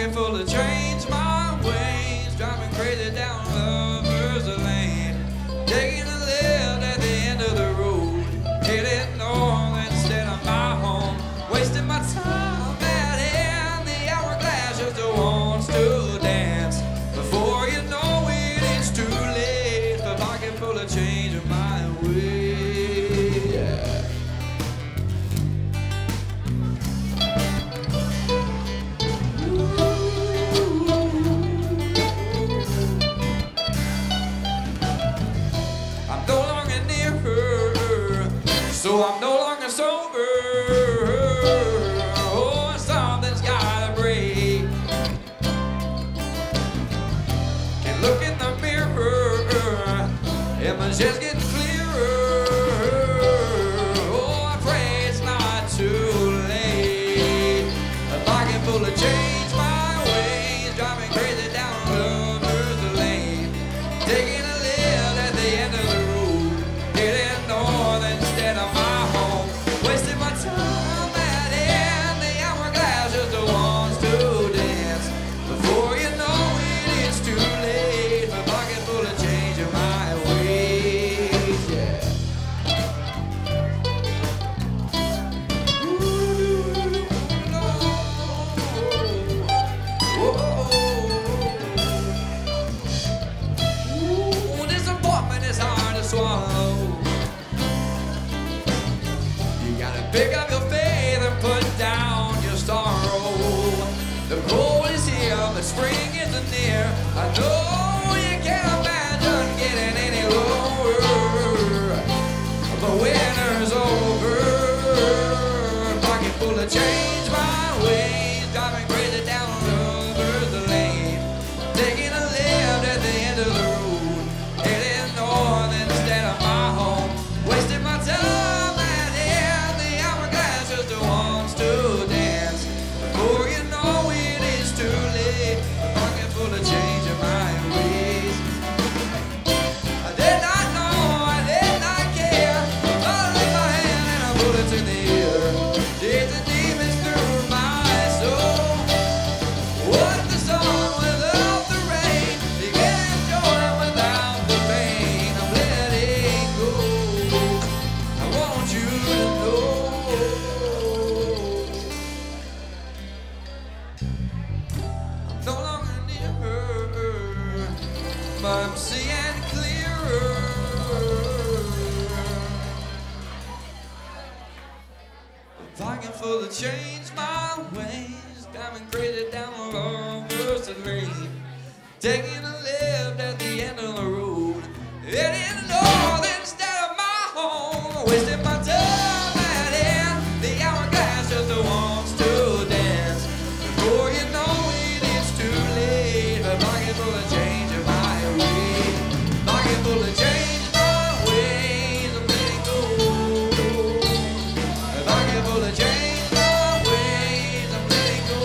pocket full of change, my ways, driving crazy down Lover's Lane, taking a lift at the end of the road, heading north instead of my home, wasting my time out in the hourglass just wants to dance. Before you know it, it's too late. A pocket full of change in my way. Yeah. I'm no longer near her, so I'm no longer sober. Oh, something's gotta break. Can look in the mirror, and my shit's getting clearer. Oh, I pray it's not too late. A pocket full of change, my ways, driving crazy down Lover's Lane, taking a lift at the end of the road, heading north instead of my home, wasting my time out in the hourglass just wants to dance. Before you know it, it's too late. A pocket full of change in my ways, yeah. Ooh, disappointment is hard to swallow. You gotta pick up your faith and put down your sorrow. The cold is here, but spring isn't near. I know you can't imagine getting any lower. The winter's over. Pocket full of change, my ways, driving crazy down Lover's Lane, taking a lift at the end of the road, heading north instead of my home, wasting my time out in the hourglass just wants to dance. Before you know it, it's too late. A pocket full of change in my ways. I did not know, I did not care. I laid my hand and I put it in the air. Did the demons through my soul? What's the sun without the rain? You can't enjoy it without the pain. I'm letting go. I want you to know. I'm no longer near her, but I'm seeing clearer. Pocket full of change, my ways, driving crazy down Lover's Lane, taking a lift at the end of the road, heading north instead of my home, wasting my time out in the hourglass just wants to dance. Before you know it, it's too late. A pocket full of change in my way. Pocket full of change, my ways, I'm letting go. A pocket full of change, my ways, I'm letting go.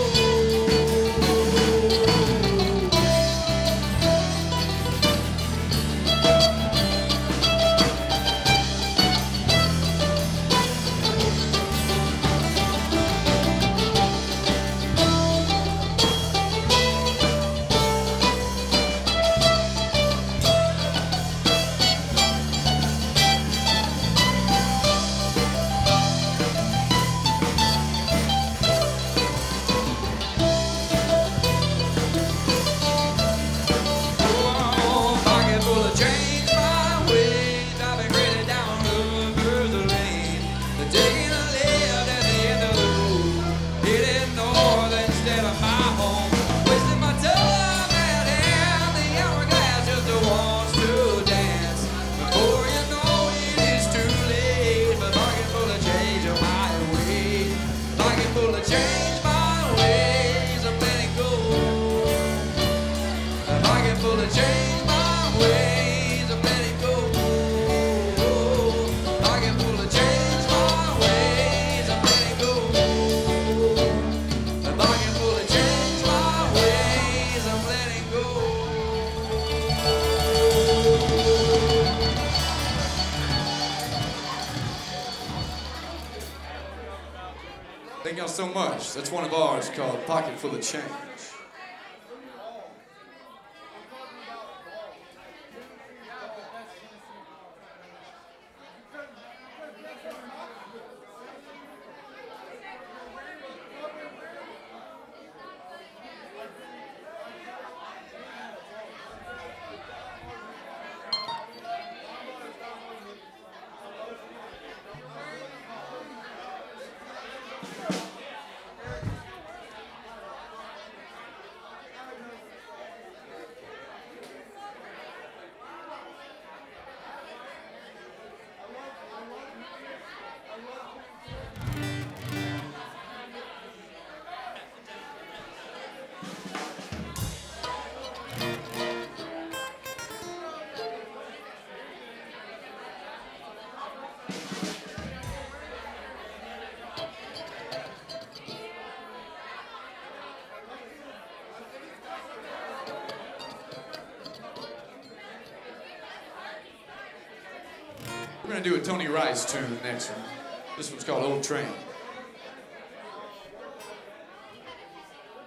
Oh, pocket full of change, my ways, driving crazy down Lover's Lane, taking a lift at the end of the road, heading north instead of my home, wasting my time out in the hourglass just wants to dance. Before you know it, it's too late. A pocket full of change in my ways, pocket full of change, my ways, I'm letting go. A pocket full of change, my ways, I'm letting go. Pocket full of change, my ways, I'm letting go. A pocket full of change, my ways, I'm letting go. Thank y'all so much. That's one of ours called Pocket Full of Change. gonna do a Tony Rice tune next one. This one's called Old Train.